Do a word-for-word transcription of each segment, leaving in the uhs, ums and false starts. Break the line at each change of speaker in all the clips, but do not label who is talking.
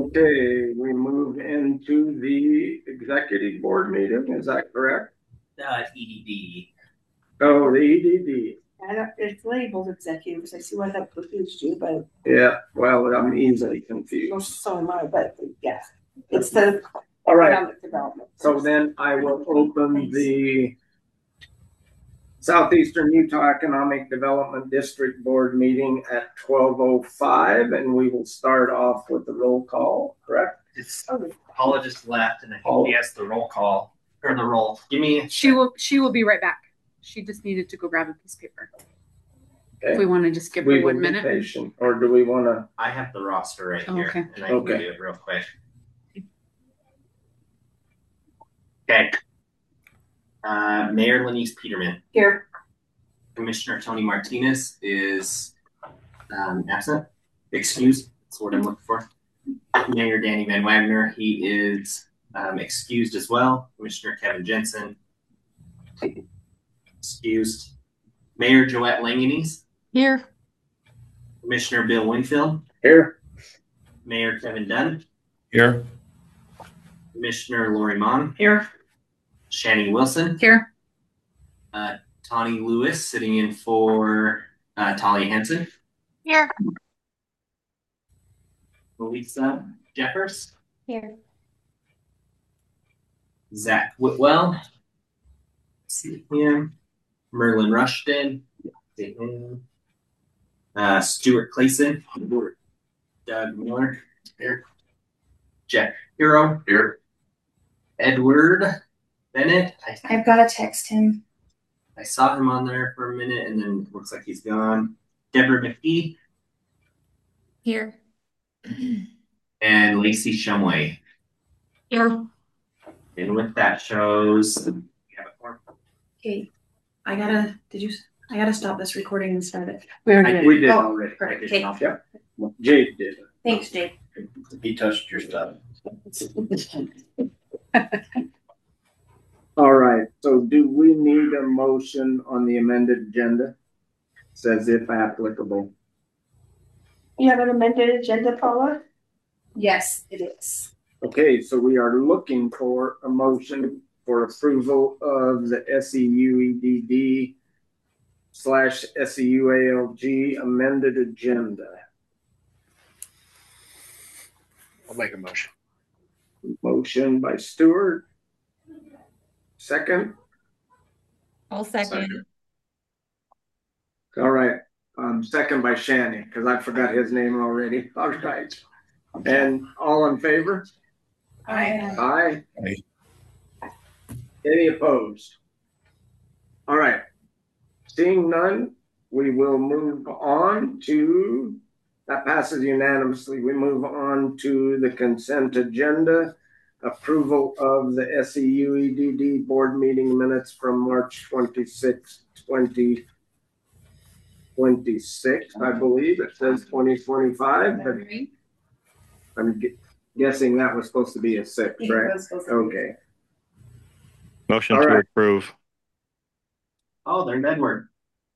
Okay, we move into the executive board meeting, is that correct?
Uh, E D D.
Oh, the E D D.
I don't, it's labeled executives. I see why that confused you, but.
Yeah, well, I'm easily confused.
So am I, but yeah, it's the.
All right.
Economic development.
So then I will open the Southeastern Utah Economic Development District Board meeting at twelve oh five, and we will start off with the roll call, correct?
It's Paula just left, and I think oh. he has the roll call or the roll. Give me.
She will. She will be right back. She just needed to go grab a piece of paper. Okay. If we want to just give her
we
one minute,
patient, or do we want to?
I have the roster right
oh,
here,
okay.
and I can okay. do it real quick. Okay. Uh, Mayor Lenise Peterman.
Here.
Commissioner Tony Martinez is um, absent. Excused. That's what I'm looking for. Mayor Danny Van Wagner. He is um, excused as well. Commissioner Kevin Jensen. Excused. Mayor Joette Langenese.
Here.
Commissioner Bill Winfield.
Here.
Mayor Kevin Dunn.
Here.
Commissioner Lori Mon.
Here.
Shani Wilson.
Here.
Uh, Tawny Lewis sitting in for uh, Talia Hansen.
Here.
Melissa Jeffers.
Here.
Zach Whitwell. See him. Merlin Rushton. See him. Uh, Stuart Clayson. Doug Miller. Here. Jeff Hero. Here. Edward Bennett. I,
I've got to text him.
I saw him on there for a minute, and then it looks like he's gone. Deborah McPhee.
Here.
And Lacey Shumway.
Here.
And with that shows we have a form.
Okay. I gotta, did you, I gotta stop this recording and start it.
We already did. We did
oh,
already.
Perfect. Okay.
Yep. Jade did.
Thanks, Jade.
He touched your stuff. All right. So do we need a motion on the amended agenda? Says if applicable.
You have an amended agenda, Paula?
Yes, it is.
Okay, so we are looking for a motion for approval of the S E U E D D slash S E U A L G amended agenda.
I'll make a motion.
Motion by Stewart. Second.
I'll second. second.
All right. Um, second by Shanny, because I forgot his name already. All right. And all in favor?
Aye.
Aye.
Aye.
Any opposed? All right. Seeing none, we will move on to, that passes unanimously. We move on to the consent agenda. Approval of the S E U E D D board meeting minutes from March twenty-sixth, twenty twenty-six, I believe. It says twenty twenty-five, but I'm guessing that was supposed to be a six, right? Okay.
Motion All to right. approve.
Oh, there's Edward.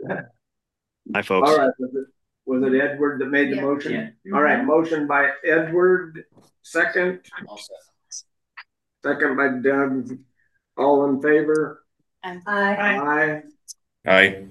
Hi, folks.
All right. Was it, was it Edward that made the
yeah.
motion?
Yeah.
All right. Motion by Edward. Second. Second by Doug. All in favor?
Aye.
Aye.
Aye.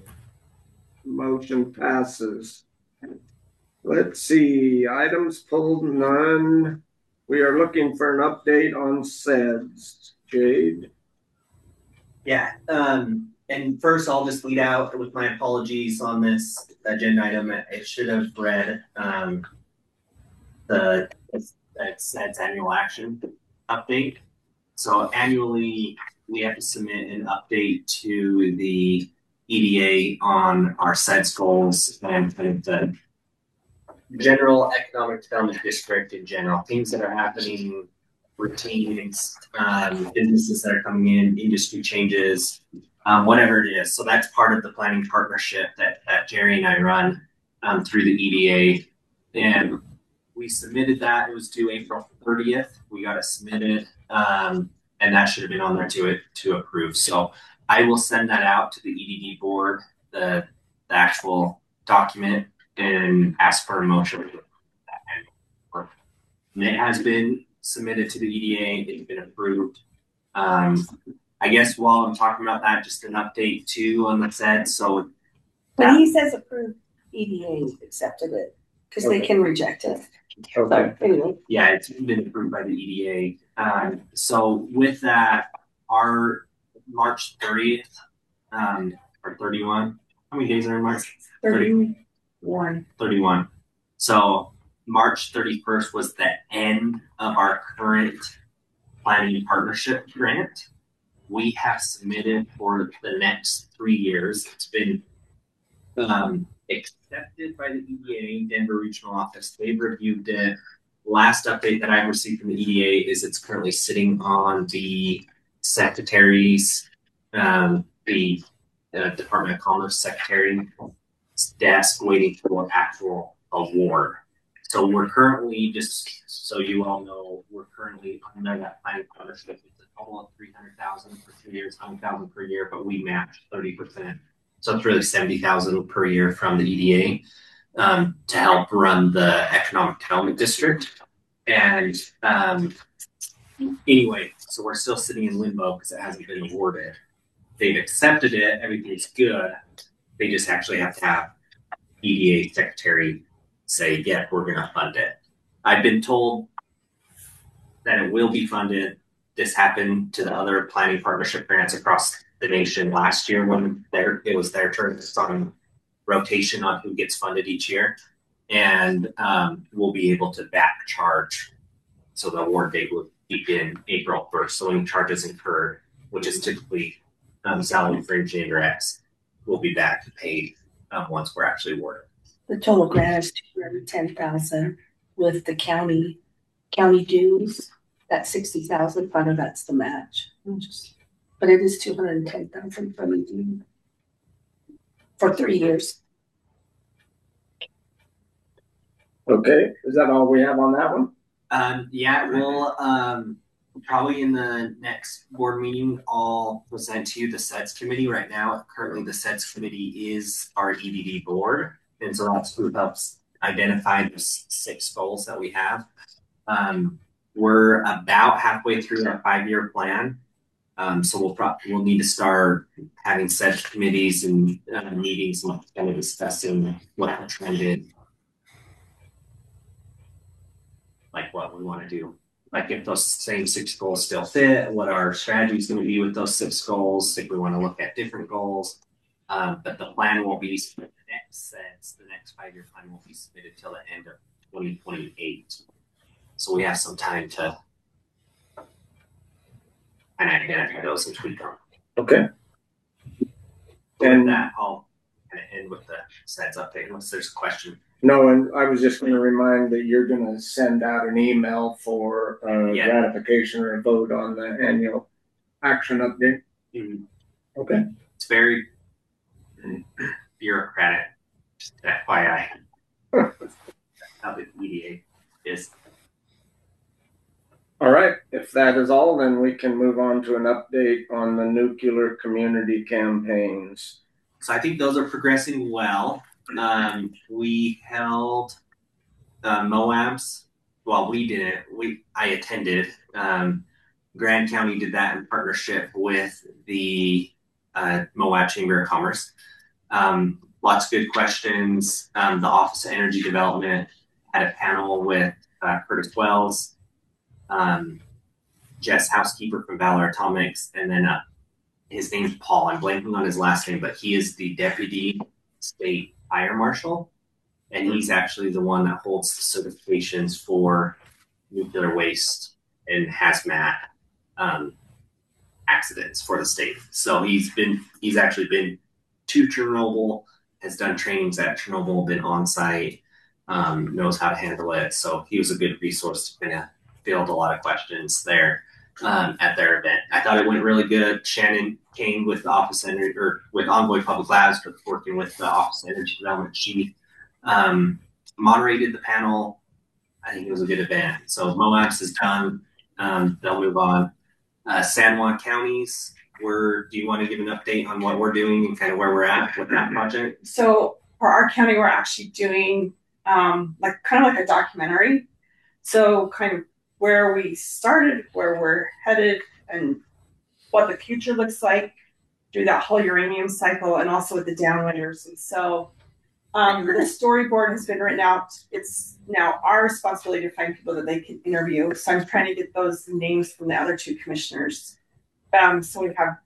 Motion passes. Let's see. Items pulled, none. We are looking for an update on S E D S. Jade?
Yeah. Um, and first, I'll just lead out with my apologies on this agenda item. It should have read um, the S E D S annual action update. So annually, we have to submit an update to the E D A on our S E D S goals and kind of the general economic development district in general, things that are happening, routines, um, businesses that are coming in, industry changes, um, whatever it is. So that's part of the planning partnership that, that Jerry and I run um, through the E D A. And we submitted that. It was due April thirtieth. We got it submitted. Um, and that should have been on there to it to approve. So I will send that out to the E D D board, the, the actual document, and ask for a motion. And it has been submitted to the E D A. It's been approved. Um, I guess while I'm talking about that, just an update too on the S E D. So
When he says approved, E D A accepted it, because they
Okay.
can reject it.
Okay.
So, anyway,
yeah, it's been approved by the E D A. Um, so with that, our March thirtieth, um, or thirty-one, how many days are in March?
thirty-one.
thirty-one. So March thirty-first was the end of our current planning partnership grant. We have submitted for the next three years. It's been um, accepted by the E D A, Denver Regional Office. They've reviewed it. Last update that I've received from the E D A is it's currently sitting on the secretary's, um, the uh, Department of Commerce secretary desk waiting for actual award. So we're currently, just so you all know, we're currently under that planning partnership. It's a total of three hundred thousand for two years, one hundred thousand per year, but we match thirty percent. So it's really seventy thousand per year from the E D A um, to help run the economic development district. And um, anyway, so we're still sitting in limbo because it hasn't been awarded. They've accepted it, everything's good. They just actually have to have E D A secretary say, yeah, we're going to fund it. I've been told that it will be funded. This happened to the other planning partnership grants across the nation last year when their, it was their turn. It's on rotation on who gets funded each year. And um, we'll be able to back charge. So the award date will begin April first. So any charges incurred, which is typically um, salary for engineer X, will be back paid um, once we're actually awarded.
The total grant is two hundred and ten thousand with the county, county dues, that's sixty thousand, part of that's the match. Just- But it is two hundred and ten thousand from E D A for three years.
Okay, is that all we have on that one?
Um, yeah, we'll um, probably in the next board meeting, I'll present to you the S E D S committee. Right now, currently the S E D S committee is our E D D board. And so that's who helps identify the six goals that we have. Um, we're about halfway through our five-year plan. Um, so we'll probably we'll need to start having S E D S committees and uh, meetings and kind of discussing what the trend is. Like what we want to do. Like if those same six goals still fit, what our strategy is going to be with those six goals, if we want to look at different goals. Um, but the plan won't be the next sets, the next five-year plan won't be submitted till the end of twenty twenty-eight. So we have some time to kind of identify those and tweak them.
Okay.
So
And-
with that, I'll kind of end with the S E D S update unless there's a question.
No, and I was just gonna remind that you're gonna send out an email for uh
Yeah.
ratification or a vote on the annual action update.
Mhm.
Okay.
It's very bureaucratic, just F Y I. How the E D A is.
All right, if that is all, then we can move on to an update on the nuclear community campaigns.
So I think those are progressing well. Um, we held uh, Moabs. Well, we didn't. We I attended. Um, Grand County did that in partnership with the uh, Moab Chamber of Commerce. Um, lots of good questions. Um, the Office of Energy Development had a panel with uh, Curtis Wells, um, Jess Housekeeper from Valor Atomics, and then uh, his name's Paul. I'm blanking on his last name, but he is the Deputy State Fire Marshal, and he's actually the one that holds the certifications for nuclear waste and hazmat um, accidents for the state. So he's been he's actually been to Chernobyl, has done trainings at Chernobyl, been on site, um, knows how to handle it. So he was a good resource to kind of field a lot of questions there um, at their event. I thought it went really good. Shannon Kane with the Office Energy or with Envoy Public Labs, but working with the Office of Energy Development, she um, moderated the panel. I think it was a good event. So Moabs is done. Um, they'll move on. Uh, San Juan counties. Where do you want to give an update on what we're doing and kind of where we're at with that project?
So for our county, we're actually doing um, like kind of like a documentary So kind of where we started, where we're headed, and what the future looks like through that whole uranium cycle, and also with the downwinders. And so um, the storyboard has been written out. It's now our responsibility to find people that they can interview. So I'm trying to get those names from the other two commissioners. Um, so we have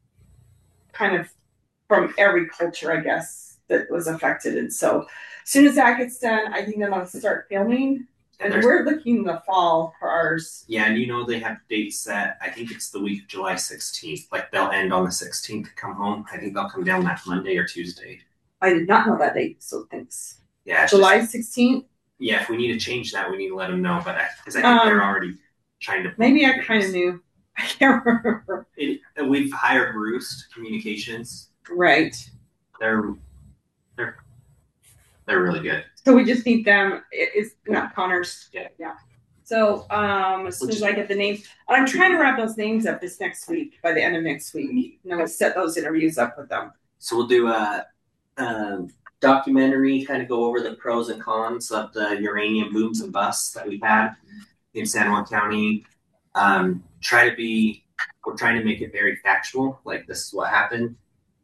kind of from every culture, I guess, that was affected. And so as soon as that gets done, I think then I'll start filming. And
There's-
we're looking in the fall for ours.
Yeah, and you know they have dates set. I think it's the week of July sixteenth. Like they'll end on the sixteenth to come home. I think they'll come down that Monday or Tuesday.
I did not know that date, so thanks.
Yeah, it's
July
just-
sixteenth.
yeah, if we need to change that, we need to let them know. But because I, think
Um,
they're already trying to.
Maybe I kind of knew. I can't remember.
It, we've hired Roost Communications.
Right.
They're they're they're really good.
So we just need them. It is not Connors.
Yeah.
Yeah. So um, as soon
Which
as
is-
I get the names, I'm trying to wrap those names up this next week, by the end of next week. And then we'll set those interviews up with them.
So we'll do a, um documentary, kind of go over the pros and cons of the uranium booms and busts that we've had in San Juan County. Um, try to be, we're trying to make it very factual, like this is what happened.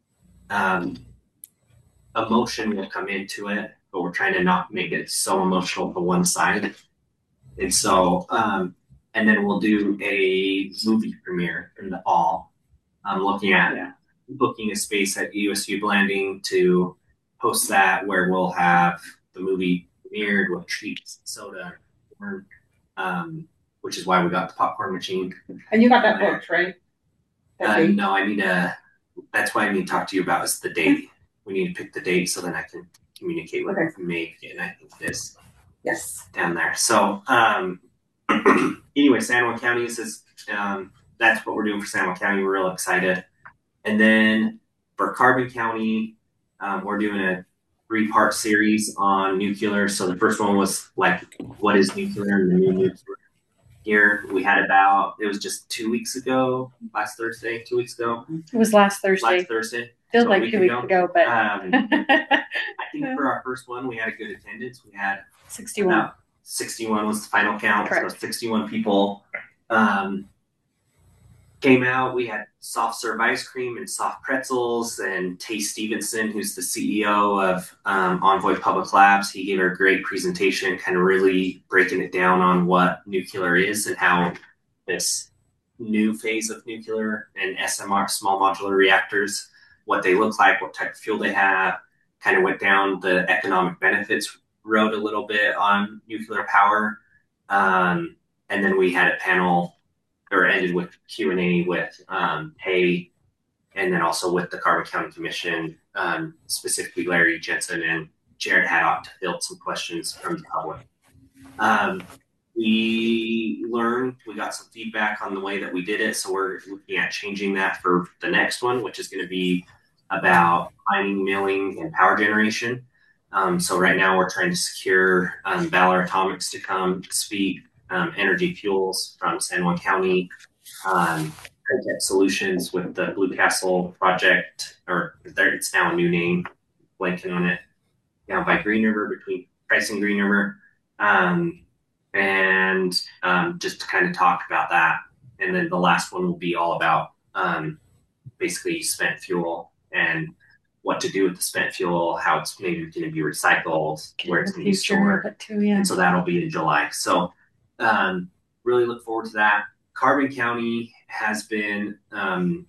Um, emotion will come into it, but we're trying to not make it so emotional to one side. And so, um, and then we'll do a movie premiere in the fall. I'm looking at
Yeah.
booking a space at U S U Blanding to host that, where we'll have the movie premiered with treats, soda, popcorn, um, which is why we got the popcorn machine.
And you got that booked, right? That
Uh,
date?
no, I need to. That's what I need to talk to you about is the date. We need to pick the date so then I can communicate with
Okay.
Meg, and I think this
Yes.
down there. So, um, anyway, San Juan County is um, that's what we're doing for San Juan County. We're real excited. And then for Carbon County, um, we're doing a three-part series on nuclear. So the first one was like, what is nuclear and the new nuclear here? We had about, it was just two weeks ago, last Thursday, two weeks ago,
It was last Thursday.
last Thursday.
Feels
so a
like
week
two weeks
ago.
ago, but
Um, I think for our first one, we had a good attendance. We had
sixty-one.
about sixty-one was the final count.
Correct.
So sixty-one people um, came out. We had soft serve ice cream and soft pretzels. And Tay Stevenson, who's the C E O of um, Envoy Public Labs, he gave a great presentation, kind of really breaking it down on what nuclear is and how this new phase of nuclear and S M R, small modular reactors, what they look like, what type of fuel they have. Kind of went down the economic benefits road a little bit on nuclear power. Um, and then we had a panel, or ended with Q and A with um, Hay, and then also with the Carbon County Commission, um, specifically Larry Jensen and Jared Haddock, to field some questions from the public. Um, we learned, we got some feedback on the way that we did it, so we're looking at changing that for the next one, which is going to be about mining, milling, and power generation. Um, so right now we're trying to secure um, Valor Atomics to come speak, um, Energy Fuels from San Juan County, um, Tech Solutions with the Blue Castle project, or there, it's now a new name, blanking on it, down by Green River, between Price and Green River, um, and um, just to kind of talk about that. And then the last one will be all about um, basically spent fuel and what to do with the spent fuel, how it's maybe going to be recycled, where it's going to be stored.
Too, yeah.
And so that'll be in July. So um, really look forward to that. Carbon County has been um,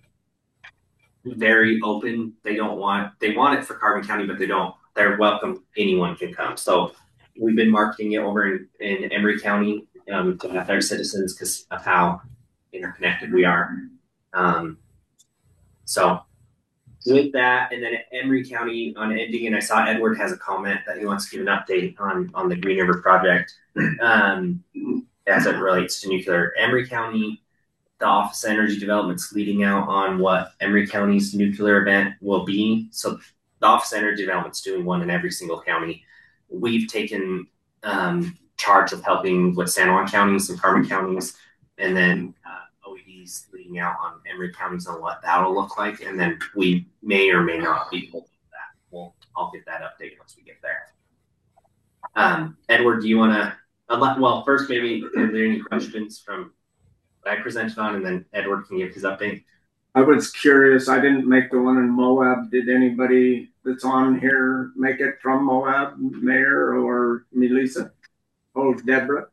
very open. They don't want, they want it for Carbon County, but they don't, they're welcome. Anyone can come. So we've been marketing it over in, in Emory County um, to have their citizens because of how interconnected we are. Um, so with that, and then at Emory County on ending, and I saw Edward has a comment that he wants to give an update on, on the Green River project um, as it relates to nuclear. Emory County, the Office of Energy Development's leading out on what Emory County's nuclear event will be. So the Office of Energy Development's doing one in every single county. We've taken um, charge of helping with San Juan counties and Carbon counties, and then uh, O E D's leading out on Emory counties on what that'll look like, and then we may or may not be able to do that. We'll, I'll get that update once we get there. Um, Edward, do you want to Unless, well, first maybe, are there any questions from what I presented on, and then Edward can give his update?
I was curious. I didn't make the one in Moab. Did anybody that's on here make it from Moab, Mayor or Melissa? Oh, Deborah.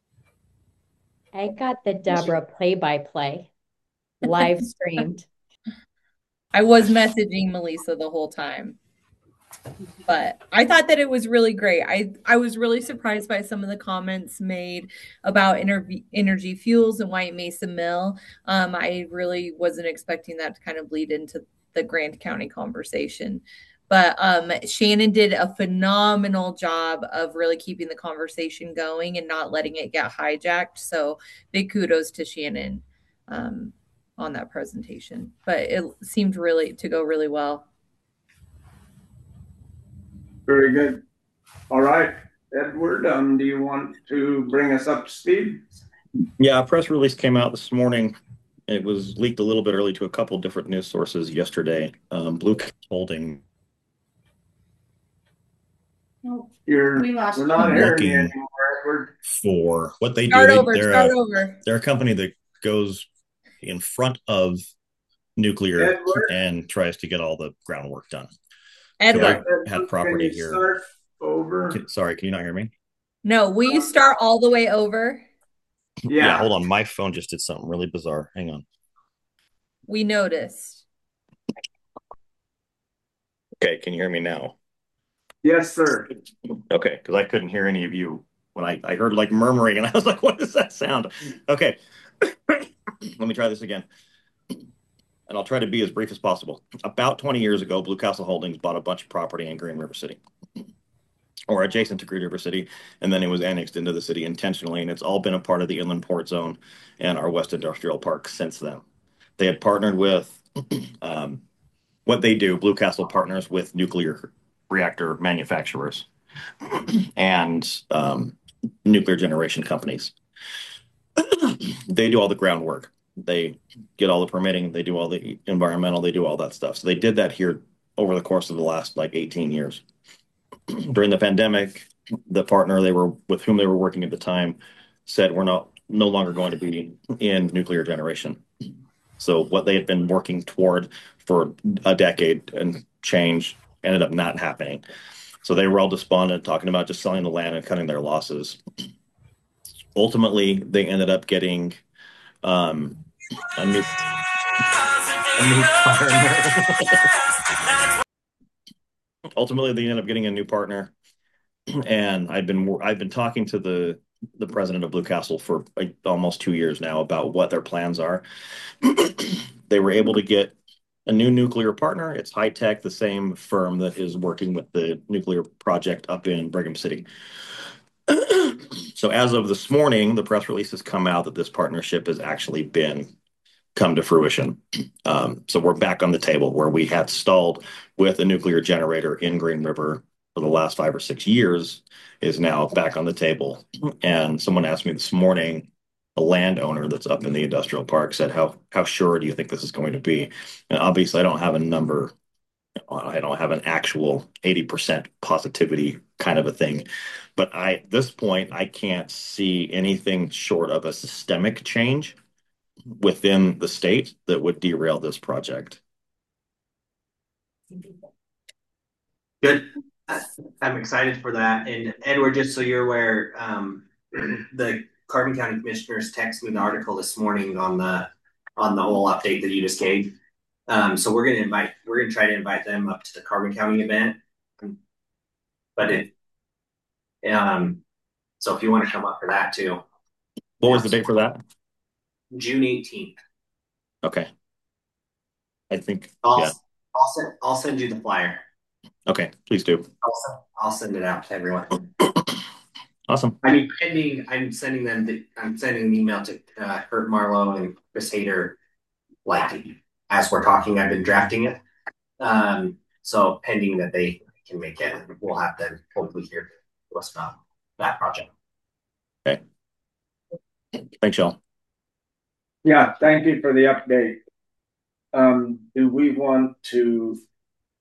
I got the Deborah play by play live streamed.
I was messaging Melissa the whole time. But I thought that it was really great. I, I was really surprised by some of the comments made about Energy, Energy Fuels and White Mesa Mill. Um, I really wasn't expecting that to kind of bleed into the Grant County conversation. But um, Shannon did a phenomenal job of really keeping the conversation going and not letting it get hijacked. So big kudos to Shannon um, on that presentation. But it seemed really to go really well.
Very good. All right, Edward, um, do you want to bring us up to speed?
Yeah, a press release came out this morning. It was leaked a little bit early to a couple different news sources yesterday. Um, Blue Castle Holding.
You're,
We lost
we're not
you.
hearing
Looking-
you anymore, Edward.
For what they
Start
do, they,
over,
they're
start
a,
over.
they're a company that goes in front of nuclear
Edward?
and tries to get all the groundwork done.
Edward.
So I
Edward,
had property
can you
here.
start over?
Can- sorry, can you not hear me?
No, will you start all the way over?
Yeah.
Yeah, hold on. My phone just did something really bizarre. Hang on.
We noticed.
Okay, can you hear me now?
Yes, sir.
Okay, because I couldn't hear any of you when I, I heard like murmuring, and I was like, what does that sound? Okay, let me try this again. And I'll try to be as brief as possible. About twenty years ago, Blue Castle Holdings bought a bunch of property in Green River City, or adjacent to Green River City, and then it was annexed into the city intentionally, and it's all been a part of the Inland Port Zone and our West Industrial Park since then. They had partnered with um, what they do. Blue Castle partners with nuclear reactor manufacturers and um, nuclear generation companies. They do all the groundwork. They get all the permitting. They do all the environmental. They do all that stuff. So they did that here over the course of the last like eighteen years. During the pandemic, the partner they were with whom they were working at the time said, we're not no longer going to be in nuclear generation. So what they had been working toward for a decade and change ended up not happening. So they were all despondent, talking about just selling the land and cutting their losses. Ultimately, they ended up getting um, a new, a new partner. Ultimately, they ended up getting a new partner, and I've been I've been talking to the the president of Blue Castle for like almost two years now about what their plans are. They were able to get a new nuclear partner. It's High Tech, the same firm that is working with the nuclear project up in Brigham City. So as of this morning, the press release has come out that this partnership has actually been come to fruition. Um, so we're back on the table where we had stalled with a nuclear generator in Green River for the last five or six years is now back on the table. And someone asked me this morning, a landowner that's up in the industrial park said, how, how sure do you think this is going to be? And obviously I don't have a number. I don't have an actual eighty percent positivity kind of a thing. But I, at this point, I can't see anything short of a systemic change within the state that would derail this project.
Good. I'm excited for that. And Edward, just so you're aware, um, the Carbon County Commissioners texted me the article this morning on the on the whole update that you just gave. Um, so we're gonna invite we're gonna try to invite them up to the Carbon County event. But it um so if you want to come up for that too.
What was the date for that?
June eighteenth.
Okay. I think
I'll,
yeah.
I'll send I'll send you the flyer.
Okay, please do.
I'll send, I'll send it out to everyone.
Awesome.
I mean, pending. I'm sending them. The, I'm sending an email to uh, Kurt Marlowe and Chris Hader. Like as we're talking, I've been drafting it. Um, so pending that they can make it, we'll have them hopefully hear what's about that project.
Okay. Thanks, y'all.
Yeah, thank you for the update. Um, do we want to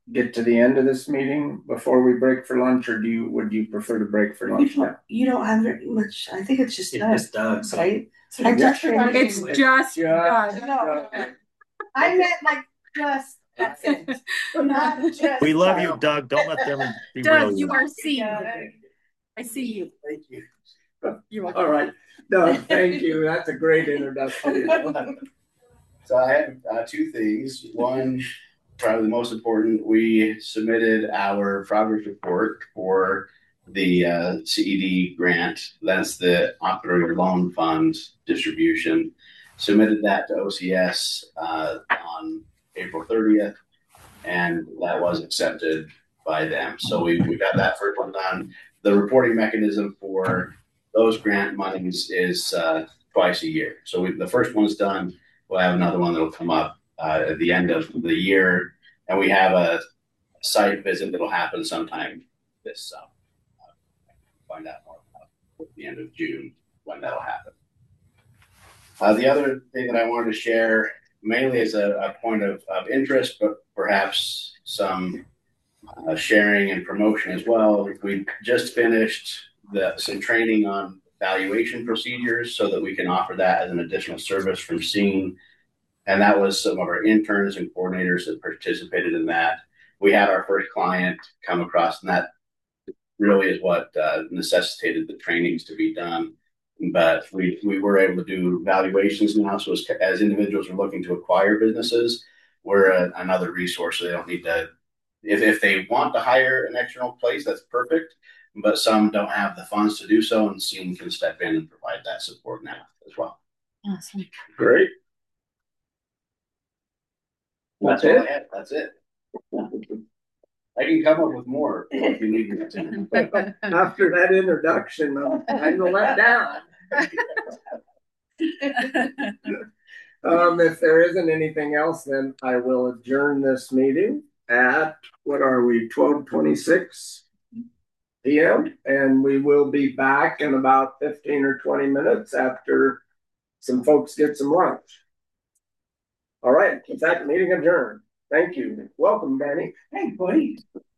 get to the end of this meeting before we break for lunch, or do you, would you prefer to break for
You
lunch?
don't, you don't have very much, I think it's just
It's
Doug,
just Doug. So
right?
So
I
just
just,
remember-
It's just
Yeah.
Doug.
No, I meant like just, that's it. Not just.
We love you, Doug. Don't let them derail
Doug,
you.
you are seen.
Yeah.
I see you.
Thank you.
You're welcome.
All right, Doug, thank you. That's a great introduction.
So I have uh, two things. One, probably the most important, we submitted our progress report for the uh, C E D grant. That's the Operator Loan Fund distribution. Submitted that to O C S uh, on April thirtieth, and that was accepted by them. So we, we got that first one done. The reporting mechanism for those grant monies is uh, twice a year. So we, the first one's done. We'll have another one that'll come up uh, at the end of the year, and we have a site visit that'll happen sometime this summer. Uh, find out more about at the end of June when that'll happen. Uh, the other thing that I wanted to share, mainly as a, a point of, of interest, but perhaps some uh, sharing and promotion as well. We just finished the, some training on valuation procedures so that we can offer that as an additional service from SEEN. And that was some of our interns and coordinators that participated in that. We had our first client come across, and that really is what uh, necessitated the trainings to be done. But we, we were able to do valuations now. So as, as individuals are looking to acquire businesses, we're a, another resource. So they don't need to, if, if they want to hire an external place, that's perfect. But some don't have the funds to do so, and SEEN can step in and provide that support now as well.
awesome.
Great.
That's all I had. That's it. I can come up with more if you need me to.
After that introduction, I'm kind of let down. Um, if there isn't anything else, then I will adjourn this meeting at, what are we, twelve twenty-six P M And we will be back in about fifteen or twenty minutes after some folks get some lunch. All right, with that, meeting adjourned. Thank you. Welcome, Danny.
Hey, buddy.